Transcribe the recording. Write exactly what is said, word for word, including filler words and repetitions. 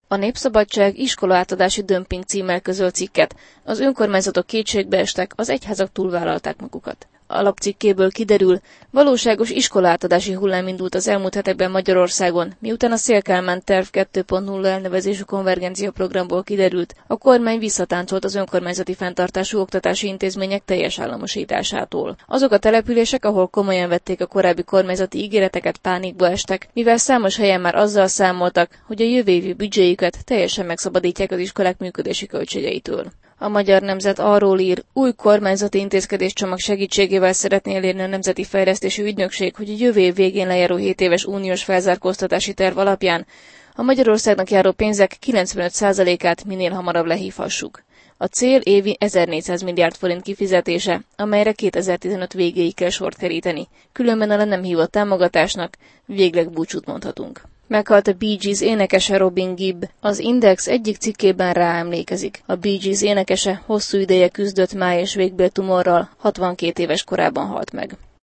A Népszabadság iskolaátadási dömping címmel közöl cikket. Az önkormányzatok kétségbe estek, az egyházak túlvállalták magukat. A lapcikkéből kiderül, valóságos iskolaátadási hullám indult az elmúlt hetekben Magyarországon, miután a Széll-Kálmán terv kettő pont nulla elnevezésű konvergencia programból kiderült, a kormány visszatáncolt az önkormányzati fenntartású oktatási intézmények teljes államosításától. Azok a települések, ahol komolyan vették a korábbi kormányzati ígéreteket, pánikba estek, mivel számos helyen már azzal számoltak, hogy a jövő évi büdzséjüket teljesen megszabadítják az iskolák működési költségeitől. A Magyar Nemzet arról ír, új kormányzati intézkedéscsomag segítségével szeretné elérni a Nemzeti Fejlesztési Ügynökség, hogy a jövő év végén lejáró hét éves uniós felzárkóztatási terv alapján a Magyarországnak járó pénzek kilencvenöt százalékát minél hamarabb lehívhassuk. A cél évi ezernégyszáz milliárd forint kifizetése, amelyre kétezer-tizenöt végéig kell sort keríteni, különben a le nem hívott támogatásnak végleg búcsút mondhatunk. Meghalt a Bee Gees énekese Robin Gibb. Az Index egyik cikkében ráemlékezik. A Bee Gees énekese hosszú ideje küzdött máj- és végbéltumorral, hatvankét éves korában halt meg.